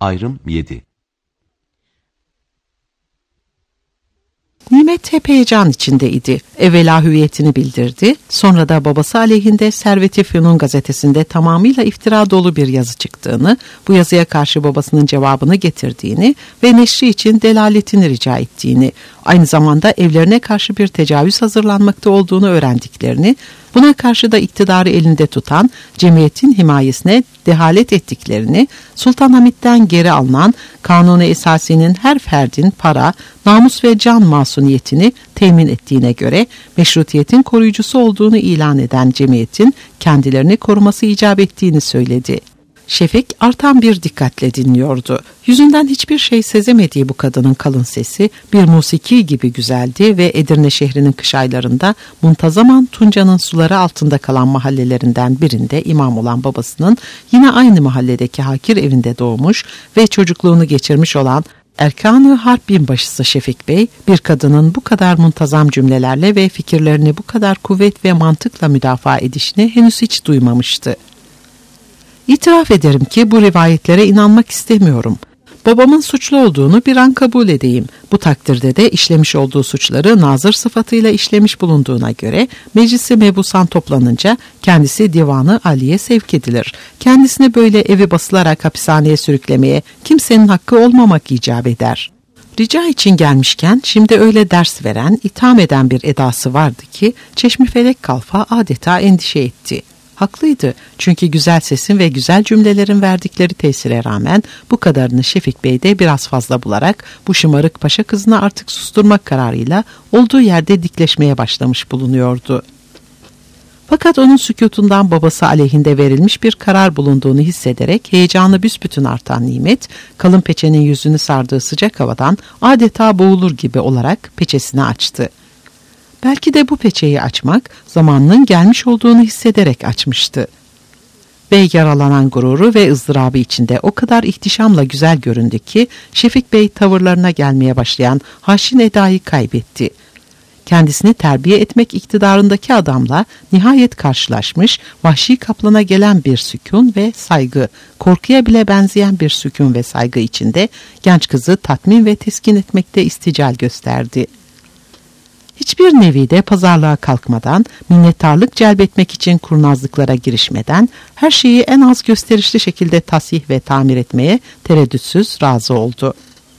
Ayrım 7. Nimet hep heyecan içindeydi. Evvela hüviyetini bildirdi, sonra da babası aleyhinde Servet-i Fünun gazetesinde tamamıyla iftira dolu bir yazı çıktığını, bu yazıya karşı babasının cevabını getirdiğini ve neşri için delaletini rica ettiğini, aynı zamanda evlerine karşı bir tecavüz hazırlanmakta olduğunu öğrendiklerini, buna karşı da iktidarı elinde tutan cemiyetin himayesine dehalet ettiklerini, Sultanahmet'ten geri alınan Kanuni Esasi'nin her ferdin para, namus ve can masuniyetini temin ettiğine göre meşrutiyetin koruyucusu olduğunu ilan eden cemiyetin kendilerini koruması icap ettiğini söyledi. Şefik artan bir dikkatle dinliyordu. Yüzünden hiçbir şey sezemediği bu kadının kalın sesi bir musiki gibi güzeldi ve Edirne şehrinin kış aylarında muntazaman Tunca'nın suları altında kalan mahallelerinden birinde imam olan babasının yine aynı mahalledeki hakir evinde doğmuş ve çocukluğunu geçirmiş olan Erkan-ı Harp binbaşısı Şefik Bey, bir kadının bu kadar muntazam cümlelerle ve fikirlerini bu kadar kuvvet ve mantıkla müdafaa edişini henüz hiç duymamıştı. İtiraf ederim ki bu rivayetlere inanmak istemiyorum. Babamın suçlu olduğunu bir an kabul edeyim. Bu takdirde de işlemiş olduğu suçları nazır sıfatıyla işlemiş bulunduğuna göre meclisi mebusan toplanınca kendisi divanı aliye sevk edilir. Kendisini böyle evi basılarak hapishaneye sürüklemeye kimsenin hakkı olmamak icap eder. Rica için gelmişken şimdi öyle ders veren, itham eden bir edası vardı ki Çeşmifelek Kalfa adeta endişe etti. Haklıydı, çünkü güzel sesin ve güzel cümlelerin verdikleri tesire rağmen bu kadarını Şefik Bey de biraz fazla bularak bu şımarık paşa kızını artık susturmak kararıyla olduğu yerde dikleşmeye başlamış bulunuyordu. Fakat onun sükutundan babası aleyhinde verilmiş bir karar bulunduğunu hissederek heyecanı büsbütün artan Nimet, kalın peçenin yüzünü sardığı sıcak havadan adeta boğulur gibi olarak peçesini açtı. Belki de bu peçeyi açmak zamanının gelmiş olduğunu hissederek açmıştı. Ve yaralanan gururu ve ızdırabı içinde o kadar ihtişamla güzel göründü ki Şefik Bey tavırlarına gelmeye başlayan haşin edayı kaybetti. Kendisini terbiye etmek iktidarındaki adamla nihayet karşılaşmış, vahşi kaplana gelen bir sükun ve saygı, korkuya bile benzeyen bir sükun ve saygı içinde genç kızı tatmin ve teskin etmekte istical gösterdi. Hiçbir nevide pazarlığa kalkmadan, minnettarlık celbetmek için kurnazlıklara girişmeden, her şeyi en az gösterişli şekilde tasih ve tamir etmeye tereddütsüz razı oldu.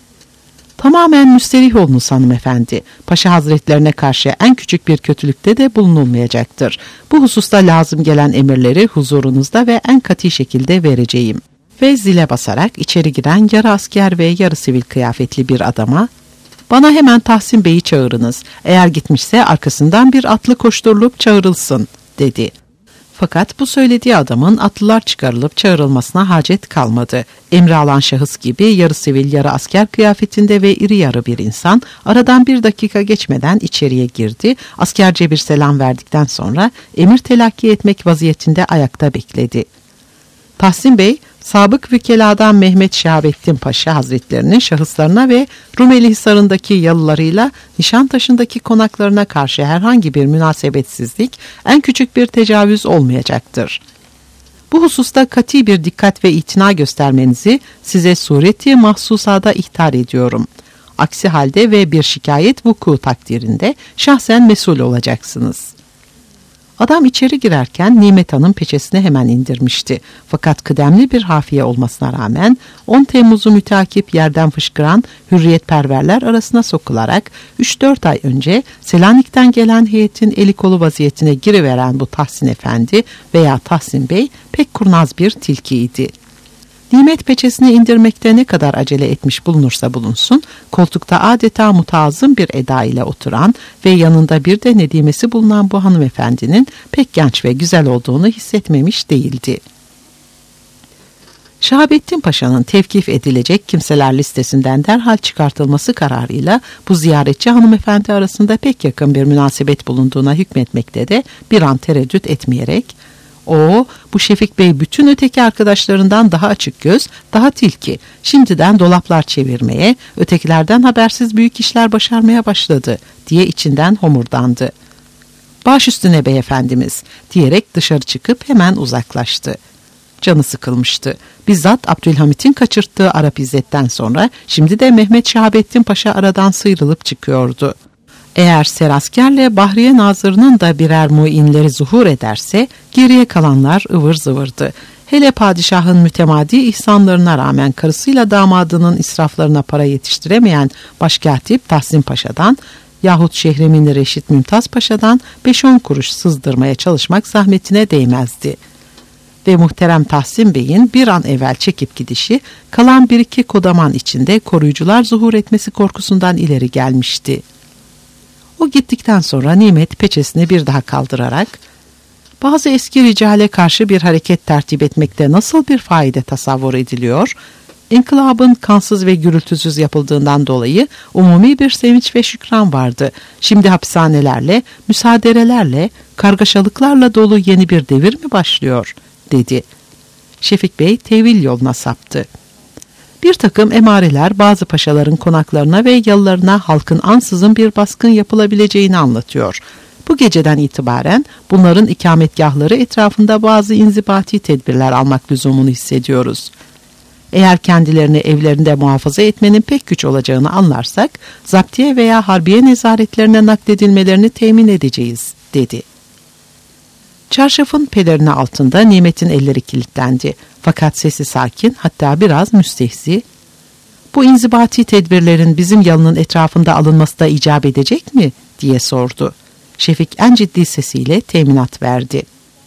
Tamamen müsterih olunuz hanımefendi. Paşa hazretlerine karşı en küçük bir kötülükte de bulunulmayacaktır. Bu hususta lazım gelen emirleri huzurunuzda ve en katı şekilde vereceğim. Ve zile basarak içeri giren yarı asker ve yarı sivil kıyafetli bir adama, "Bana hemen Tahsin Bey'i çağırınız. Eğer gitmişse arkasından bir atlı koşturulup çağırılsın," dedi. Fakat bu söylediği adamın atlılar çıkarılıp çağrılmasına hacet kalmadı. Emri alan şahıs gibi yarı sivil yarı asker kıyafetinde ve iri yarı bir insan aradan bir dakika geçmeden içeriye girdi. Askerce bir selam verdikten sonra emir telakki etmek vaziyetinde ayakta bekledi. Tahsin Bey, sabık vükeladan Mehmet Şahabettin Paşa Hazretlerinin şahıslarına ve Rumeli Hisarı'ndaki yalılarıyla Nişantaşı'ndaki konaklarına karşı herhangi bir münasebetsizlik, en küçük bir tecavüz olmayacaktır. Bu hususta kati bir dikkat ve itina göstermenizi size sureti mahsusada ihtar ediyorum. Aksi halde ve bir şikayet vuku takdirinde şahsen mesul olacaksınız. Adam içeri girerken Nimet Hanım peçesini hemen indirmişti. Fakat kıdemli bir hafiye olmasına rağmen 10 Temmuz'u müteakip yerden fışkıran hürriyetperverler arasına sokularak 3-4 ay önce Selanik'ten gelen heyetin eli kolu vaziyetine giriveren bu Tahsin Efendi veya Tahsin Bey pek kurnaz bir tilkiydi. Nimet peçesini indirmekte ne kadar acele etmiş bulunursa bulunsun, koltukta adeta mutazzım bir eda ile oturan ve yanında bir de nedimesi bulunan bu hanımefendinin pek genç ve güzel olduğunu hissetmemiş değildi. Şahabettin Paşa'nın tevkif edilecek kimseler listesinden derhal çıkartılması kararıyla bu ziyaretçi hanımefendi arasında pek yakın bir münasebet bulunduğuna hükmetmekte de bir an tereddüt etmeyerek, bu Şefik Bey bütün öteki arkadaşlarından daha açık göz, daha tilki. Şimdiden dolaplar çevirmeye, ötekilerden habersiz büyük işler başarmaya başladı," diye içinden homurdandı. "Baş üstüne beyefendimiz," diyerek dışarı çıkıp hemen uzaklaştı. canı sıkılmıştı. Bizzat Abdülhamit'in kaçırttığı Arap İzzet'ten sonra şimdi de Mehmet Şahabettin Paşa aradan sıyrılıp çıkıyordu. Eğer Serasker'le Bahriye Nazırı'nın da birer muinleri zuhur ederse geriye kalanlar ıvır zıvırdı. Hele padişahın mütemadi ihsanlarına rağmen karısıyla damadının israflarına para yetiştiremeyen Başkatip Tahsin Paşa'dan yahut Şehremin Reşit Mümtaz Paşa'dan 5-10 kuruş sızdırmaya çalışmak zahmetine değmezdi. Ve muhterem Tahsin Bey'in bir an evvel çekip gidişi kalan bir iki kodaman içinde koruyucular zuhur etmesi korkusundan ileri gelmişti. O gittikten sonra Nimet peçesini bir daha kaldırarak bazı eski ricale karşı bir hareket tertip etmekte nasıl bir faide tasavvur ediliyor? İnkılabın kansız ve gürültüsüz yapıldığından dolayı umumi bir sevinç ve şükran vardı. Şimdi hapishanelerle, müsaaderelerle, kargaşalıklarla dolu yeni bir devir mi başlıyor? Dedi. Şefik Bey tevil yoluna saptı. Bir takım emareler bazı paşaların konaklarına ve yalılarına halkın ansızın bir baskın yapılabileceğini anlatıyor. Bu geceden itibaren bunların ikametgahları etrafında bazı inzibati tedbirler almak lüzumunu hissediyoruz. Eğer kendilerini evlerinde muhafaza etmenin pek güç olacağını anlarsak, zaptiye veya harbiye nezaretlerine nakledilmelerini temin edeceğiz, dedi. Çarşafın pelerini altında Nimet'in elleri kilitlendi. Fakat sesi sakin, hatta biraz müstehzi. Bu inzibati tedbirlerin bizim yalının etrafında alınması da icap edecek mi? Diye sordu. Şefik en ciddi sesiyle teminat verdi.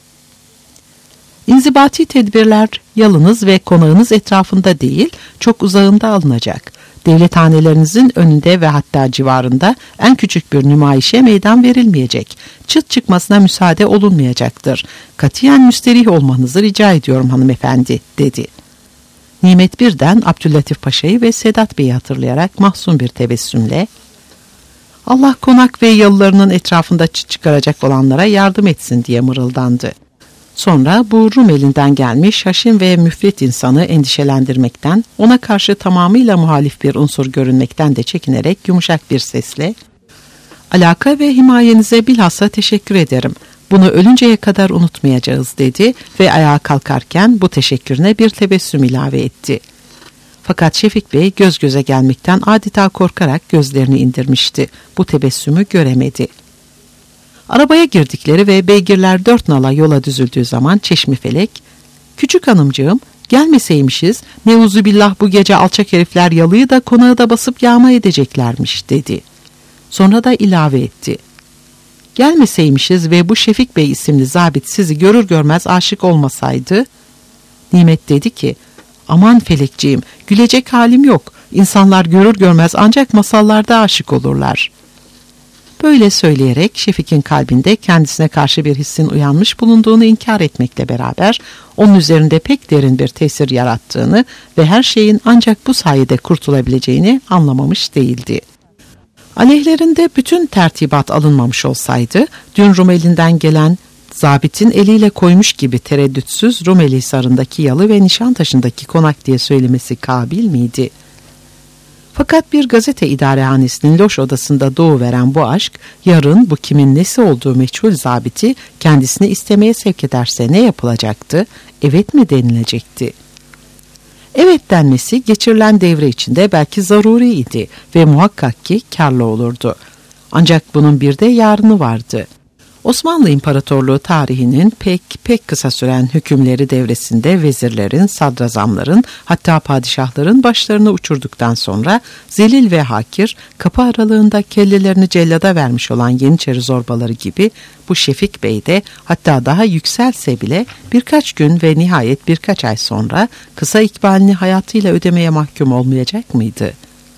İnzibati tedbirler yalınız ve konağınız etrafında değil, çok uzağında alınacak. Devlethanelerinizin önünde ve hatta civarında en küçük bir nümayişe meydan verilmeyecek. Çıt çıkmasına müsaade olunmayacaktır. Katiyen müsterih olmanızı rica ediyorum hanımefendi, dedi. Nimet birden Abdüllatif Paşa'yı ve Sedat Bey'i hatırlayarak mahzun bir tebessümle Allah konak ve yalılarının etrafında çıt çıkaracak olanlara yardım etsin diye mırıldandı. Sonra bu Rum elinden gelmiş haşin ve müfrit insanı endişelendirmekten, ona karşı tamamıyla muhalif bir unsur görünmekten de çekinerek yumuşak bir sesle "Alaka ve himayenize bilhassa teşekkür ederim. Bunu ölünceye kadar unutmayacağız," dedi ve ayağa kalkarken bu teşekkürüne bir tebessüm ilave etti. Fakat Şefik Bey göz göze gelmekten adeta korkarak gözlerini indirmişti. Bu tebessümü göremedi. Arabaya girdikleri ve beygirler 4 nala yola düzüldüğü zaman Çeşmifelek, "Küçük hanımcığım, gelmeseymişiz, neuzubillah bu gece alçak herifler yalıyı da konağı da basıp yağma edeceklermiş," dedi. Sonra da ilave etti. "Gelmeseymişiz ve bu Şefik Bey isimli zabit sizi görür görmez aşık olmasaydı." Nimet dedi ki, "Aman Felekciğim, gülecek halim yok. İnsanlar görür görmez ancak masallarda aşık olurlar." Böyle söyleyerek Şefik'in kalbinde kendisine karşı bir hissin uyanmış bulunduğunu inkar etmekle beraber onun üzerinde pek derin bir tesir yarattığını ve her şeyin ancak bu sayede kurtulabileceğini anlamamış değildi. Aleyhlerinde bütün tertibat alınmamış olsaydı, dün Rumeli'nden gelen zabitin eliyle koymuş gibi tereddütsüz Rumeli Hisarı'ndaki yalı ve Nişantaşı'ndaki konak diye söylemesi kabil miydi? Fakat bir gazete idarehanesinin loş odasında doğuveren bu aşk, yarın bu kimin nesi olduğu meçhul zabiti kendisini istemeye sevk ederse ne yapılacaktı? Evet mi denilecekti? Evet denmesi geçirilen devre içinde belki zaruri idi ve muhakkak ki kârlı olurdu. Ancak bunun bir de yarını vardı. Osmanlı İmparatorluğu tarihinin pek kısa süren hükümleri devresinde vezirlerin, sadrazamların, hatta padişahların başlarını uçurduktan sonra zelil ve hakir, kapı aralığında kellelerini cellada vermiş olan Yeniçeri zorbaları gibi bu Şefik Bey de hatta daha yükselse bile birkaç gün ve nihayet birkaç ay sonra kısa ikbalini hayatıyla ödemeye mahkum olmayacak mıydı?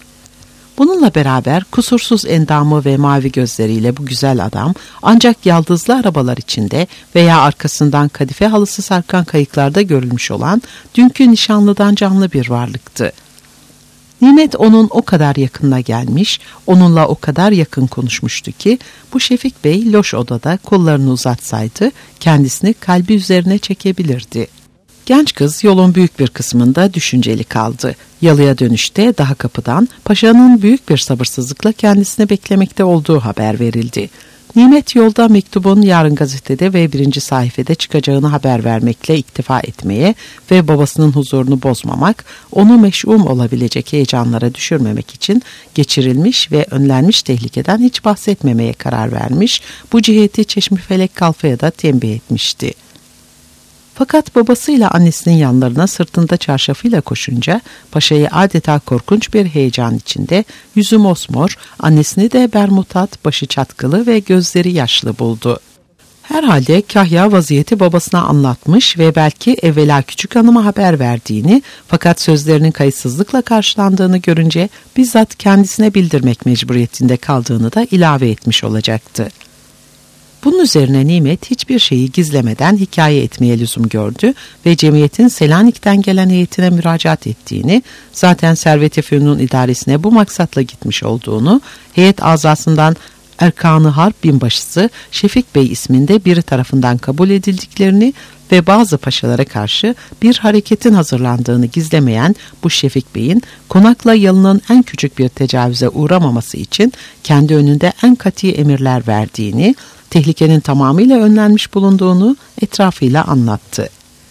Bununla beraber kusursuz endamı ve mavi gözleriyle bu güzel adam ancak yaldızlı arabalar içinde veya arkasından kadife halısı sarkan kayıklarda görülmüş olan dünkü nişanlıdan canlı bir varlıktı. Nimet onun o kadar yakınına gelmiş, onunla o kadar yakın konuşmuştu ki bu Şefik Bey loş odada kollarını uzatsaydı kendisini kalbi üzerine çekebilirdi. Genç kız yolun büyük bir kısmında düşünceli kaldı. Yalıya dönüşte daha kapıdan paşanın büyük bir sabırsızlıkla kendisini beklemekte olduğu haber verildi. Nimet yolda mektubun yarın gazetede ve 1. sayfada çıkacağını haber vermekle iktifa etmeye ve babasının huzurunu bozmamak, onu meş'um olabilecek heyecanlara düşürmemek için geçirilmiş ve önlenmiş tehlikeden hiç bahsetmemeye karar vermiş, bu ciheti Çeşmifelek Kalfa'ya da tembih etmişti. Fakat babasıyla annesinin yanlarına sırtında çarşafıyla koşunca paşayı adeta korkunç bir heyecan içinde, yüzü mosmor, annesini de bermutat, başı çatkılı ve gözleri yaşlı buldu. Herhalde Kahya vaziyeti babasına anlatmış ve belki evvela küçük hanıma haber verdiğini, fakat sözlerinin kayıtsızlıkla karşılandığını görünce bizzat kendisine bildirmek mecburiyetinde kaldığını da ilave etmiş olacaktı. Bunun üzerine Nimet hiçbir şeyi gizlemeden hikaye etmeye lüzum gördü ve cemiyetin Selanik'ten gelen heyetine müracaat ettiğini, zaten Servet-i Fünun idaresine bu maksatla gitmiş olduğunu, heyet azasından Erkan-ı Harp binbaşısı Şefik Bey isminde biri tarafından kabul edildiklerini ve bazı paşalara karşı bir hareketin hazırlandığını gizlemeyen bu Şefik Bey'in konakla yalının en küçük bir tecavüze uğramaması için kendi önünde en kat'i emirler verdiğini, tehlikenin tamamıyla önlenmiş bulunduğunu etrafıyla anlattı.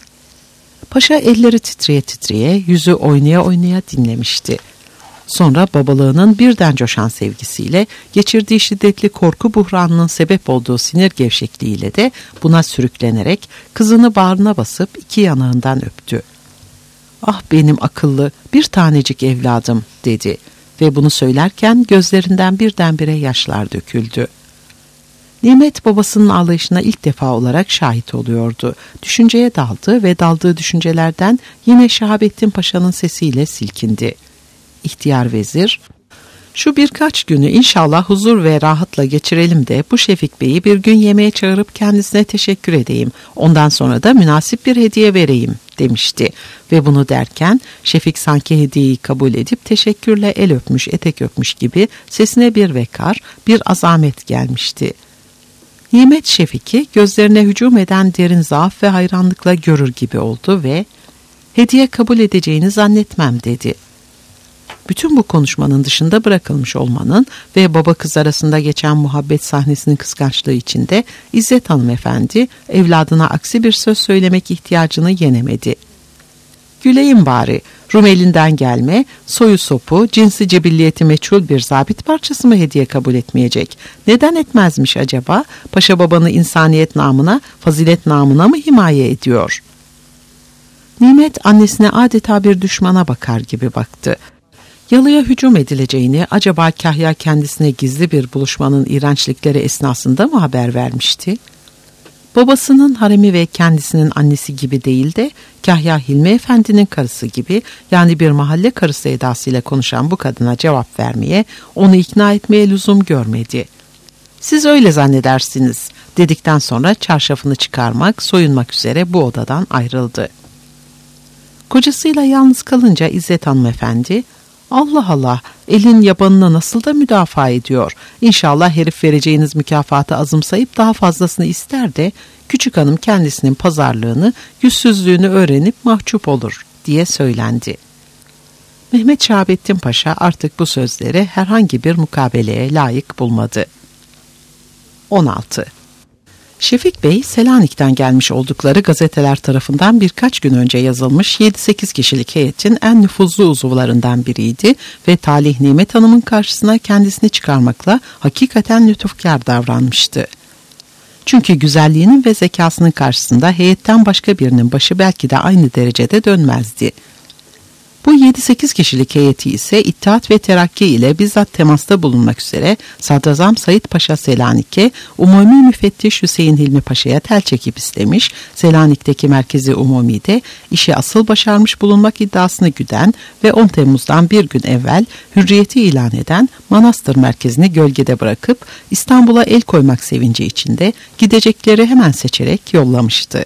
Paşa elleri titreye titreye, yüzü oynaya oynaya dinlemişti. Sonra babalığının birden coşan sevgisiyle, geçirdiği şiddetli korku buhranının sebep olduğu sinir gevşekliğiyle de buna sürüklenerek kızını bağrına basıp iki yanağından öptü. "Ah benim akıllı, bir tanecik evladım," dedi ve bunu söylerken gözlerinden birdenbire yaşlar döküldü. Nimet babasının ağlayışına ilk defa olarak şahit oluyordu. Düşünceye daldı ve daldığı düşüncelerden yine Şahabettin Paşa'nın sesiyle silkindi. İhtiyar vezir, "Şu birkaç günü inşallah huzur ve rahatla geçirelim de bu Şefik Bey'i bir gün yemeğe çağırıp kendisine teşekkür edeyim. Ondan sonra da münasip bir hediye vereyim," demişti. Ve bunu derken Şefik sanki hediyeyi kabul edip teşekkürle el öpmüş, etek öpmüş gibi sesine bir vekar, bir azamet gelmişti. Nimet Şefik'i gözlerine hücum eden derin zaaf ve hayranlıkla görür gibi oldu ve "Hediye kabul edeceğini zannetmem," dedi. Bütün bu konuşmanın dışında bırakılmış olmanın ve baba kız arasında geçen muhabbet sahnesinin kıskançlığı içinde İzzet hanımefendi evladına aksi bir söz söylemek ihtiyacını yenemedi. "Güleyim bari, Rumeli'nden gelme, soyu sopu, cinsi cebilliyeti meçhul bir zabit parçası mı hediye kabul etmeyecek? Neden etmezmiş acaba? Paşa babanı insaniyet namına, fazilet namına mı himaye ediyor?" Nimet annesine adeta bir düşmana bakar gibi baktı. Yalıya hücum edileceğini acaba Kahya kendisine gizli bir buluşmanın iğrençlikleri esnasında mı haber vermişti? Babasının haremi ve kendisinin annesi gibi değil de Kahya Hilmi Efendi'nin karısı gibi, yani bir mahalle karısı edasıyla konuşan bu kadına cevap vermeye, onu ikna etmeye lüzum görmedi. "Siz öyle zannedersiniz," dedikten sonra çarşafını çıkarmak, soyunmak üzere bu odadan ayrıldı. Kocasıyla yalnız kalınca İzzet hanımefendi, "Allah Allah, elin yabanına nasıl da müdafaa ediyor. İnşallah herif vereceğiniz mükafatı azımsayıp daha fazlasını ister de küçük hanım kendisinin pazarlığını, yüzsüzlüğünü öğrenip mahcup olur," diye söylendi. Mehmet Şahabettin Paşa artık bu sözleri herhangi bir mukabeleye layık bulmadı. 16. Şefik Bey, Selanik'ten gelmiş oldukları gazeteler tarafından birkaç gün önce yazılmış 7-8 kişilik heyetin en nüfuzlu uzuvlarından biriydi ve Talih Nimet Hanım'ın karşısına kendisini çıkarmakla hakikaten lütufkar davranmıştı. Çünkü güzelliğinin ve zekasının karşısında heyetten başka birinin başı belki de aynı derecede dönmezdi. Bu 7-8 kişilik heyeti ise İttihat ve Terakki ile bizzat temasta bulunmak üzere Sadrazam Said Paşa Selanik'e, Umumi Müfettiş Hüseyin Hilmi Paşa'ya tel çekip istemiş, Selanik'teki merkezi Umumi'de işi asıl başarmış bulunmak iddiasını güden ve 10 Temmuz'dan bir gün evvel hürriyeti ilan eden Manastır merkezini gölgede bırakıp İstanbul'a el koymak sevinci içinde gidecekleri hemen seçerek yollamıştı.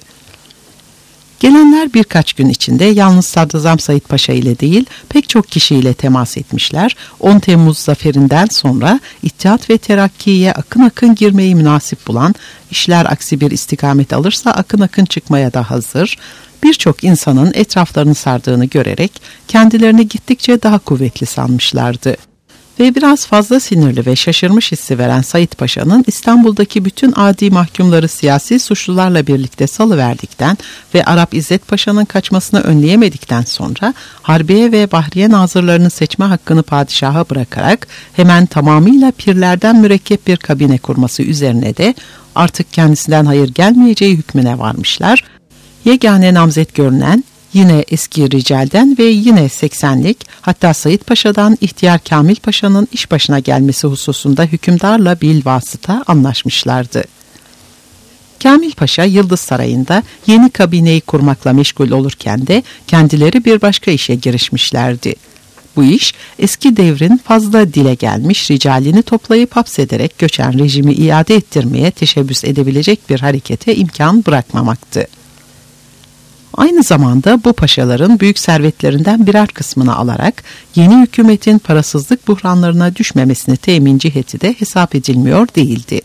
Gelenler birkaç gün içinde yalnız Sadrazam Said Paşa ile değil pek çok kişiyle temas etmişler. 10 Temmuz zaferinden sonra İttihat ve Terakki'ye akın akın girmeyi münasip bulan, işler aksi bir istikamet alırsa akın akın çıkmaya da hazır, birçok insanın etraflarını sardığını görerek kendilerini gittikçe daha kuvvetli sanmışlardı. Ve biraz fazla sinirli ve şaşırmış hissi veren Said Paşa'nın İstanbul'daki bütün adi mahkumları siyasi suçlularla birlikte salıverdikten ve Arap İzzet Paşa'nın kaçmasını önleyemedikten sonra Harbiye ve Bahriye nazırlarının seçme hakkını padişaha bırakarak hemen tamamıyla pirlerden mürekkep bir kabine kurması üzerine de artık kendisinden hayır gelmeyeceği hükmüne varmışlar. Yegane namzet görünen yine eski ricalden ve yine 80'lik, hatta Said Paşa'dan ihtiyar Kamil Paşa'nın iş başına gelmesi hususunda hükümdarla bilvasıta anlaşmışlardı. Kamil Paşa Yıldız Sarayı'nda yeni kabineyi kurmakla meşgul olurken de kendileri bir başka işe girişmişlerdi. Bu iş eski devrin fazla dile gelmiş ricalini toplayıp hapsederek göçen rejimi iade ettirmeye teşebbüs edebilecek bir harekete imkan bırakmamaktı. Aynı zamanda bu paşaların büyük servetlerinden birer kısmını alarak yeni hükümetin parasızlık buhranlarına düşmemesini temin ciheti de hesap edilmiyor değildi.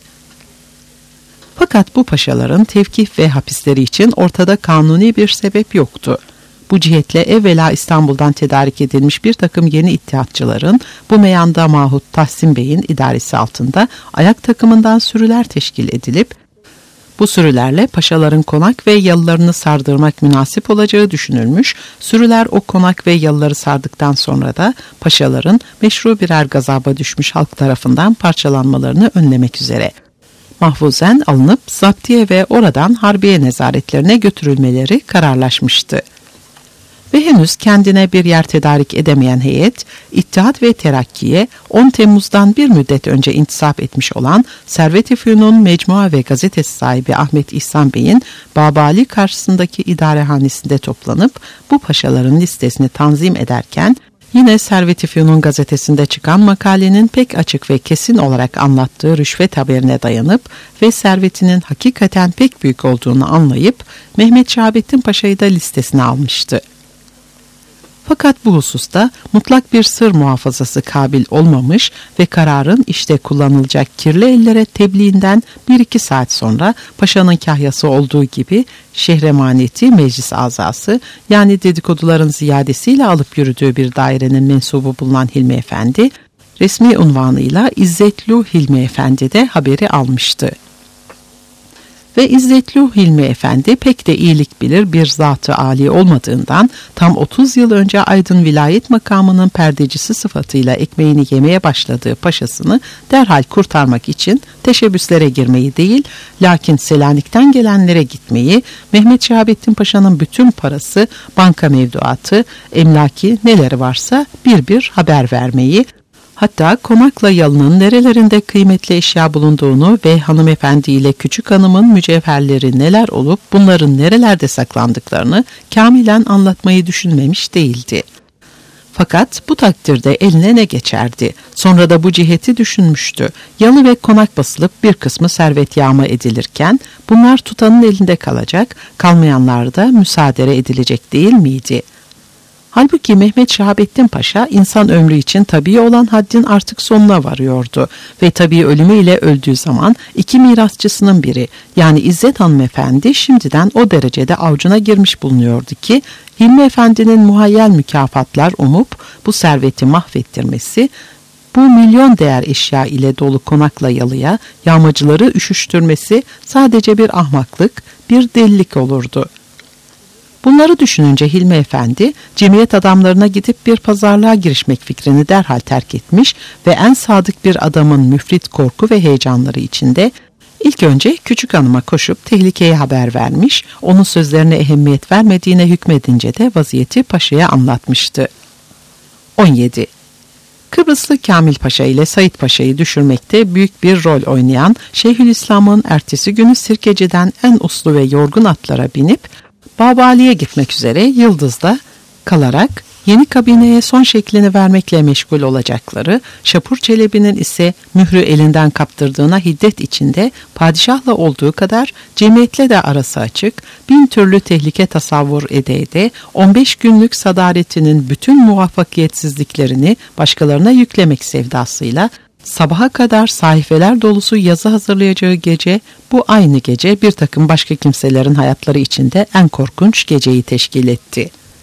Fakat bu paşaların tevkif ve hapisleri için ortada kanuni bir sebep yoktu. Bu cihetle evvela İstanbul'dan tedarik edilmiş bir takım yeni ittihatçıların bu meyanda Mahut Tahsin Bey'in idaresi altında ayak takımından sürüler teşkil edilip bu sürülerle paşaların konak ve yalılarını sardırmak münasip olacağı düşünülmüş, sürüler o konak ve yalıları sardıktan sonra da paşaların meşru birer gazaba düşmüş halk tarafından parçalanmalarını önlemek üzere mahfuzen alınıp zaptiye ve oradan harbiye nezaretlerine götürülmeleri kararlaşmıştı. Ve henüz kendine bir yer tedarik edemeyen heyet, İttihat ve Terakki'ye 10 Temmuz'dan bir müddet önce intisap etmiş olan Servet-i Fünun Mecmua ve gazetesi sahibi Ahmet İhsan Bey'in Babali karşısındaki idarehanesinde toplanıp bu paşaların listesini tanzim ederken, yine Servet-i Fünun gazetesinde çıkan makalenin pek açık ve kesin olarak anlattığı rüşvet haberine dayanıp ve servetinin hakikaten pek büyük olduğunu anlayıp Mehmet Şahabettin Paşa'yı da listesine almıştı. Fakat bu hususta mutlak bir sır muhafazası kabil olmamış ve kararın işte kullanılacak kirli ellere tebliğinden 1-2 saat sonra paşanın kahyası olduğu gibi şehremaniyeti meclis azası, yani dedikoduların ziyadesiyle alıp yürüdüğü bir dairenin mensubu bulunan Hilmi Efendi, resmi unvanıyla İzzetlu Hilmi Efendi de haberi almıştı. Ve İzzetlu Hilmi Efendi pek de iyilik bilir bir zat-ı âli olmadığından tam 30 yıl önce Aydın vilayet makamının perdecisi sıfatıyla ekmeğini yemeye başladığı paşasını derhal kurtarmak için teşebbüslere girmeyi değil, lakin Selanik'ten gelenlere gitmeyi, Mehmet Şahabettin Paşa'nın bütün parası, banka mevduatı, emlaki neleri varsa bir bir haber vermeyi, hatta konakla yalının nerelerinde kıymetli eşya bulunduğunu ve hanımefendi ile küçük hanımın mücevherleri neler olup bunların nerelerde saklandıklarını kamilen anlatmayı düşünmemiş değildi. Fakat bu takdirde eline ne geçerdi? Sonra da bu ciheti düşünmüştü. Yalı ve konak basılıp bir kısmı servet yağma edilirken bunlar tutanın elinde kalacak, kalmayanlar da müsaade edilecek değil miydi? Halbuki Mehmet Şahabettin Paşa insan ömrü için tabii olan haddin artık sonuna varıyordu ve tabii ölümüyle öldüğü zaman iki mirasçısının biri, yani İzzet Hanımefendi şimdiden o derecede avucuna girmiş bulunuyordu ki Hilmi Efendi'nin muhayyel mükafatlar umup bu serveti mahvettirmesi, bu milyon değer eşya ile dolu konakla yalıya yağmacıları üşüştürmesi sadece bir ahmaklık, bir delilik olurdu. Bunları düşününce Hilmi Efendi, cemiyet adamlarına gidip bir pazarlığa girişmek fikrini derhal terk etmiş ve en sadık bir adamın müfrit korku ve heyecanları içinde ilk önce küçük hanıma koşup tehlikeye haber vermiş, onun sözlerine ehemmiyet vermediğine hükmedince de vaziyeti paşaya anlatmıştı. 17. Kıbrıslı Kamil Paşa ile Said Paşa'yı düşürmekte büyük bir rol oynayan Şeyhülislam'ın ertesi günü Sirkeci'den en uslu ve yorgun atlara binip Babali'ye gitmek üzere Yıldız'da kalarak yeni kabineye son şeklini vermekle meşgul olacakları, Şapur Çelebi'nin ise mührü elinden kaptırdığına hiddet içinde padişahla olduğu kadar cemiyetle de arası açık, 1000 türlü tehlike tasavvur ede 15 günlük sadaretinin bütün muvaffakiyetsizliklerini başkalarına yüklemek sevdasıyla sabaha kadar sayfeler dolusu yazı hazırlayacağı gece, bu aynı gece bir takım başka kimselerin hayatları içinde en korkunç geceyi teşkil etti.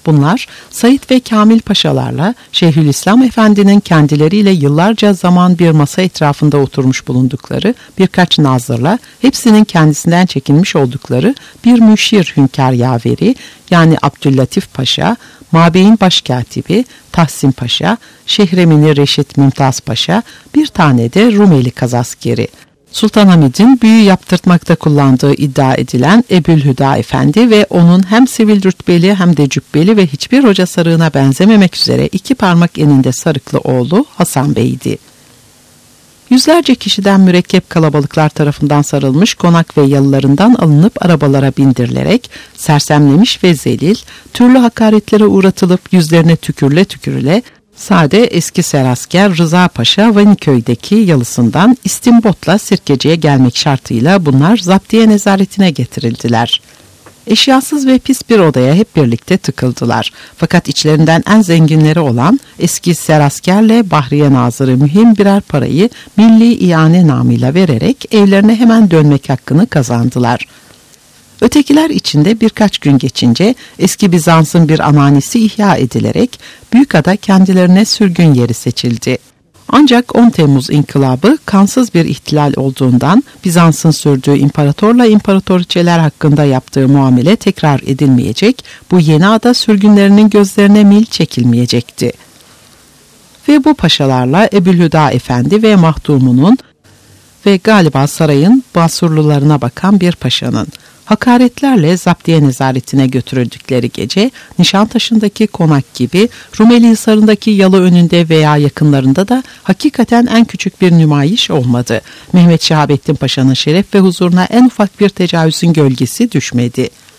Bunlar Said ve Kamil Paşalarla Şeyhülislam Efendi'nin kendileriyle yıllarca zaman bir masa etrafında oturmuş bulundukları birkaç nazırla hepsinin kendisinden çekinmiş oldukları bir müşir hünkâr yaveri yani Abdüllatif Paşa, Mabey'in başkatibi Tahsin Paşa, Şehremini Reşit Mümtaz Paşa, bir tane de Rumeli kazaskeri. Sultanahmet'in büyü yaptırtmakta kullandığı iddia edilen Ebu'l-Hüda Efendi ve onun hem sivil rütbeli hem de cübbeli ve hiçbir hoca sarığına benzememek üzere 2 parmak eninde sarıklı oğlu Hasan Bey'di. Yüzlerce kişiden mürekkep kalabalıklar tarafından sarılmış konak ve yalılarından alınıp arabalara bindirilerek sersemlemiş ve zelil, türlü hakaretlere uğratılıp yüzlerine tükürüle sade eski serasker Rıza Paşa Vaniköy'deki yalısından istimbotla Sirkeci'ye gelmek şartıyla bunlar zaptiye nezaretine getirildiler. Eşyasız ve pis bir odaya hep birlikte tıkıldılar. Fakat içlerinden en zenginleri olan eski seraskerle Bahriye Nazırı mühim birer parayı milli iane namıyla vererek evlerine hemen dönmek hakkını kazandılar. Ötekiler içinde birkaç gün geçince eski Bizans'ın bir ananesi ihya edilerek Büyükada kendilerine sürgün yeri seçildi. Ancak 10 Temmuz inkılabı kansız bir ihtilal olduğundan Bizans'ın sürdüğü imparatorla imparatoriçeler hakkında yaptığı muamele tekrar edilmeyecek, bu yeni ada sürgünlerinin gözlerine mil çekilmeyecekti. Ve bu paşalarla Ebu'l-Hüda Efendi ve Mahdumu'nun ve galiba sarayın basurlularına bakan bir paşanın hakaretlerle zaptiye nezaretine götürüldükleri gece Nişantaşı'ndaki konak gibi Rumelihisarı'ndaki yalı önünde veya yakınlarında da hakikaten en küçük bir nümayiş olmadı. Mehmet Şahabettin Paşa'nın şeref ve huzuruna en ufak bir tecavüzün gölgesi düşmedi.